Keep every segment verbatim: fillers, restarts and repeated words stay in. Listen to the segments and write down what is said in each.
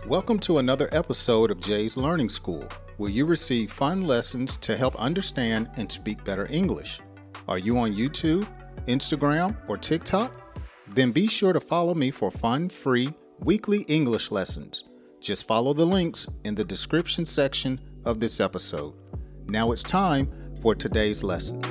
Welcome to another episode of Jay's Learning School, where you receive fun lessons to help understand and speak better English. Are you on YouTube, Instagram, or TikTok? Then be sure to follow me for fun, free, weekly English lessons. Just follow the links in the description section of this episode. Now it's time for today's lesson.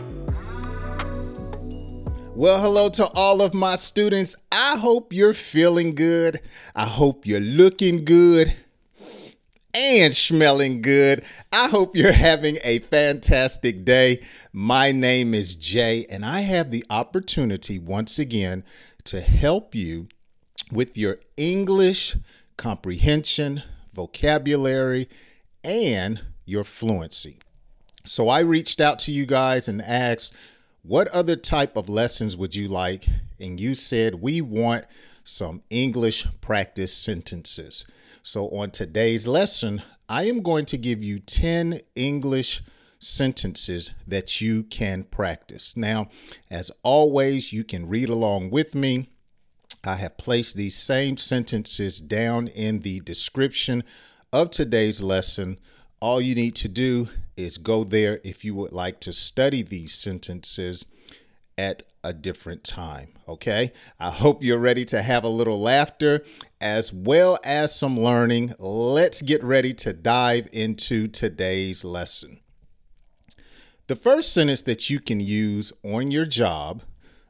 Well, hello to all of my students. I hope you're feeling good. I hope you're looking good and smelling good. I hope you're having a fantastic day. My name is Jay, and I have the opportunity once again to help you with your English comprehension, vocabulary, and your fluency. So I reached out to you guys and asked, what other type of lessons would you like? And you said, we want some English practice sentences. So on today's lesson, I am going to give you ten English sentences that you can practice. Now, as always, you can read along with me. I have placed these same sentences down in the description of today's lesson. All you need to do is go there if you would like to study these sentences at a different time. Okay, I hope you're ready to have a little laughter as well as some learning. Let's get ready to dive into today's lesson. The first sentence that you can use on your job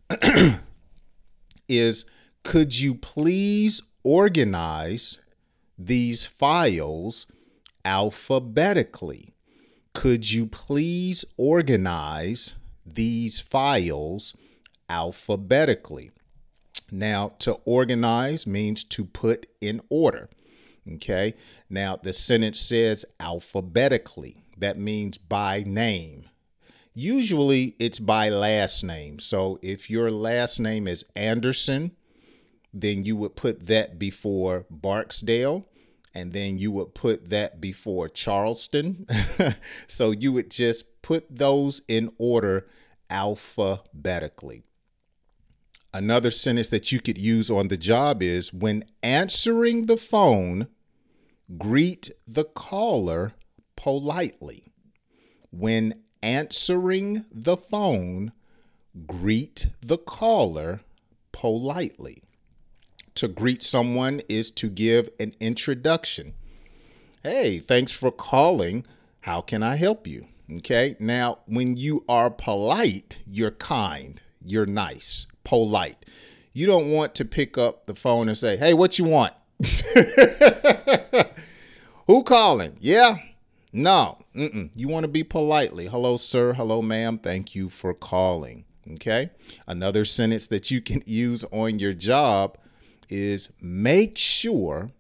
is, could you please organize these files alphabetically? Could you please organize these files alphabetically? Now, to organize means to put in order. Okay. Now, the sentence says alphabetically. That means by name. Usually it's by last name. So if your last name is Anderson, then you would put that before Barksdale. And then you would put that before Charleston. So you would just put those in order alphabetically. Another sentence that you could use on the job is, when answering the phone, greet the caller politely. When answering the phone, greet the caller politely. To greet someone is to give an introduction. Hey, thanks for calling. How can I help you? Okay. Now, when you are polite, you're kind, you're nice, polite. You don't want to pick up the phone and say, hey, what you want? Who calling? Yeah. No. Mm-mm. You want to be politely. Hello, sir. Hello, ma'am. Thank you for calling. Okay. Another sentence that you can use on your job is, make sure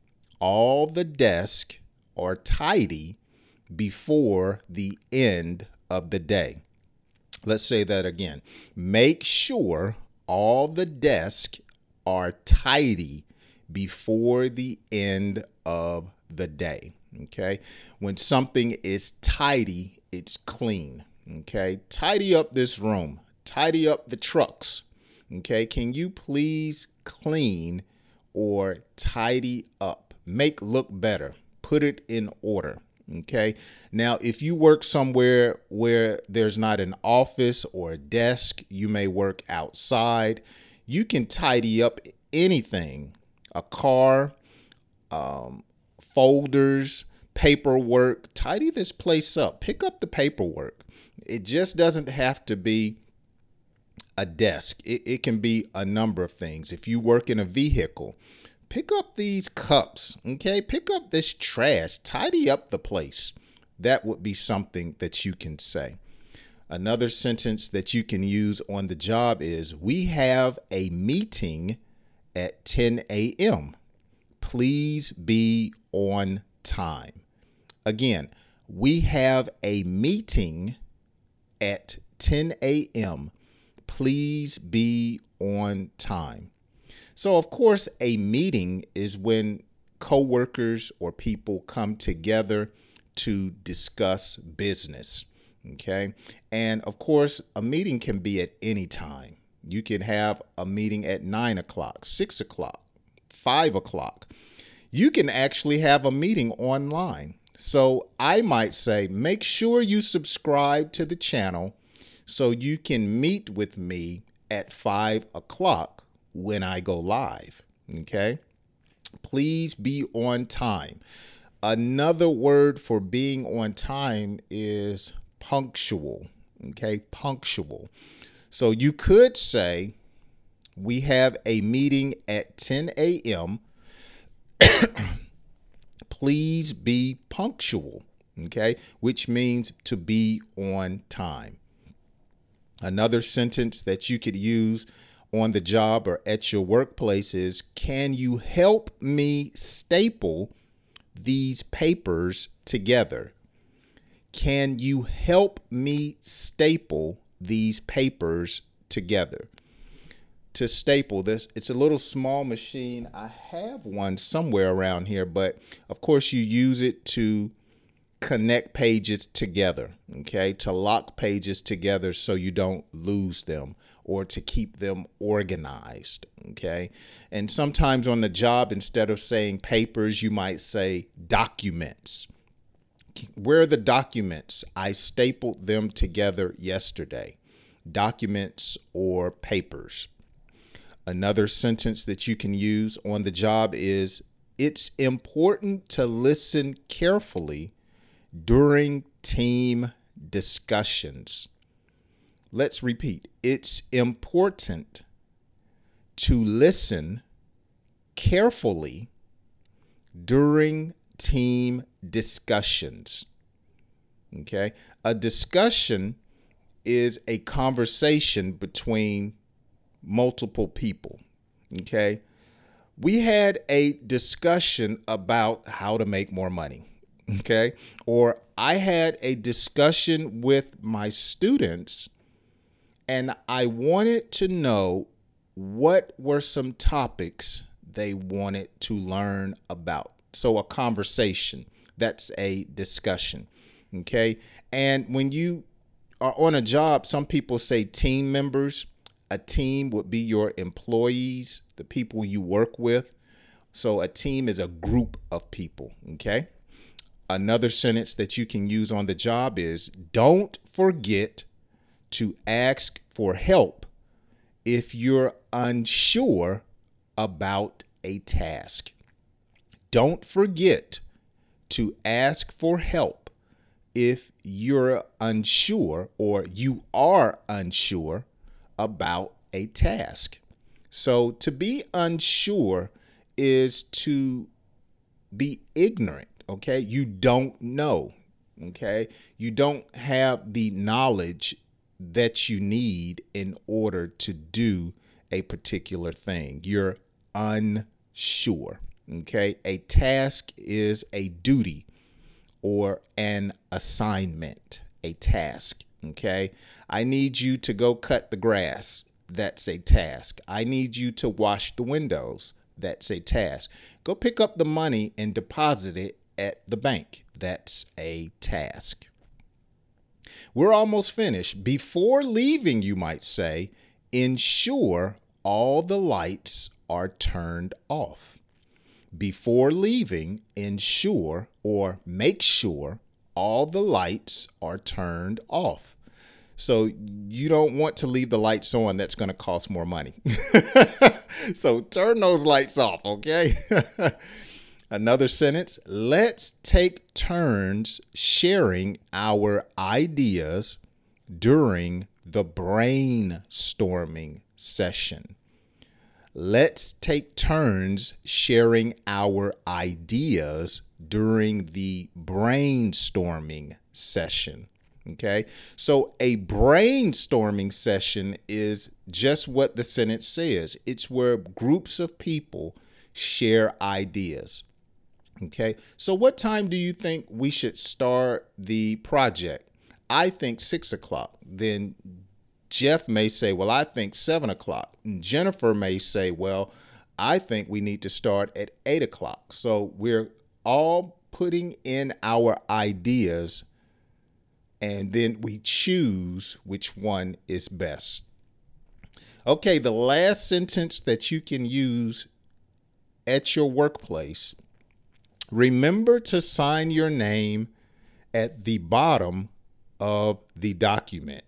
all the desks are tidy before the end of the day. Let's say that again. Make sure all the desks are tidy before the end of the day. Okay. When something is tidy, it's clean. Okay. Tidy up this room. Tidy up the trucks. Okay. Can you please clean or tidy up? Make look better. Put it in order. Okay. Now, if you work somewhere where there's not an office or a desk, you may work outside. You can tidy up anything, a car, um, folders, paperwork. Tidy this place up. Pick up the paperwork. It just doesn't have to be a desk. It, it can be a number of things. If you work in a vehicle, pick up these cups. Okay. Pick up this trash. Tidy up the place. That would be something that you can say. Another sentence that you can use on the job is, we have a meeting at ten a.m. Please be on time. Again, we have a meeting at ten a.m. Please be on time. So, of course, a meeting is when coworkers or people come together to discuss business. Okay. And of course, a meeting can be at any time. You can have a meeting at nine o'clock, six o'clock, five o'clock. You can actually have a meeting online. So I might say, make sure you subscribe to the channel so you can meet with me at five o'clock when I go live. Okay? Please be on time. Another word for being on time is punctual. Okay? Punctual. So you could say, we have a meeting at ten a.m. Please be punctual, okay? Which means to be on time. Another sentence that you could use on the job or at your workplace is, can you help me staple these papers together? Can you help me staple these papers together? To staple this, it's a little small machine. I have one somewhere around here, but of course you use it to connect pages together, okay? To lock pages together so you don't lose them, or to keep them organized, okay? And sometimes on the job, instead of saying papers, you might say documents. Where are the documents? I stapled them together yesterday. Documents or papers. Another sentence that you can use on the job is, it's important to listen carefully during team discussions. Let's repeat. It's important to listen carefully during team discussions. Okay? A discussion is a conversation between multiple people. Okay. We had a discussion about how to make more money. Okay. Or I had a discussion with my students and I wanted to know what were some topics they wanted to learn about. So a conversation, that's a discussion. Okay. And when you are on a job, some people say team members. A team would be your employees, the people you work with. So a team is a group of people, okay? Another sentence that you can use on the job is, don't forget to ask for help if you're unsure about a task. Don't forget to ask for help if you're unsure or you are unsure about a task. So to be unsure is to be ignorant, okay? You don't know, okay? You don't have the knowledge that you need in order to do a particular thing. You're unsure, okay? A task is a duty or an assignment, a task, okay? I need you to go cut the grass. That's a task. I need you to wash the windows. That's a task. Go pick up the money and deposit it at the bank. That's a task. We're almost finished. Before leaving, you might say, ensure all the lights are turned off. Before leaving, ensure or make sure all the lights are turned off. So you don't want to leave the lights on. That's going to cost more money. So turn those lights off, okay? Another sentence, let's take turns sharing our ideas during the brainstorming session. Let's take turns sharing our ideas during the brainstorming session. Okay, so a brainstorming session is just what the sentence says. It's where groups of people share ideas. Okay, so what time do you think we should start the project? I think six o'clock. Then Jeff may say, well, I think seven o'clock. And Jennifer may say, well, I think we need to start at eight o'clock. So we're all putting in our ideas and then we choose which one is best. Okay, the last sentence that you can use at your workplace Remember to sign your name at the bottom of the document.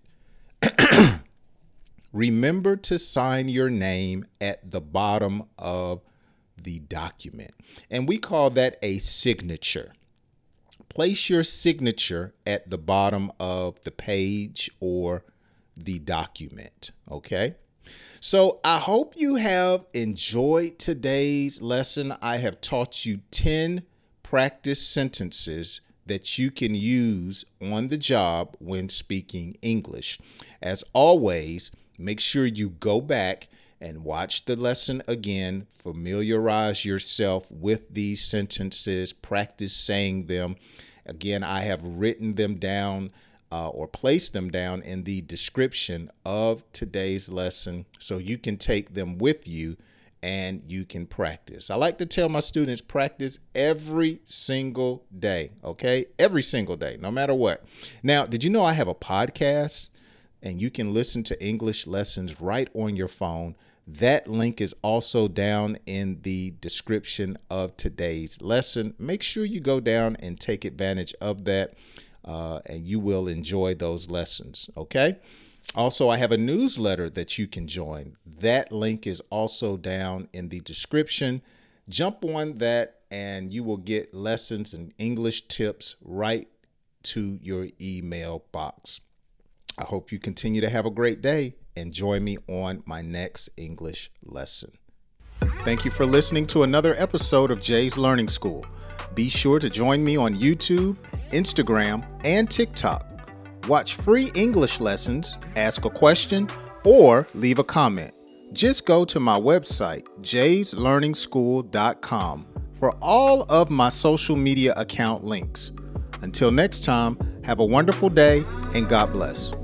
Remember to sign your name at the bottom of the document. And we call that a signature. Place your signature at the bottom of the page or the document. Okay. So I hope you have enjoyed today's lesson. I have taught you ten practice sentences that you can use on the job when speaking English. As always, make sure you go back and watch the lesson again. Familiarize yourself with these sentences. Practice saying them. Again, I have written them down uh, or placed them down in the description of today's lesson so you can take them with you and you can practice. I like to tell my students, practice every single day, okay? Every single day, no matter what. Now, did you know I have a podcast and you can listen to English lessons right on your phone? That link is also down in the description of today's lesson. Make sure you go down and take advantage of that, uh, and you will enjoy those lessons, okay? Also, I have a newsletter that you can join. That link is also down in the description. Jump on that and you will get lessons and English tips right to your email box. I hope you continue to have a great day and join me on my next English lesson. Thank you for listening to another episode of Jay's Learning School. Be sure to join me on YouTube, Instagram, and TikTok. Watch free English lessons, ask a question, or leave a comment. Just go to my website, jays learning school dot com, for all of my social media account links. Until next time, have a wonderful day and God bless.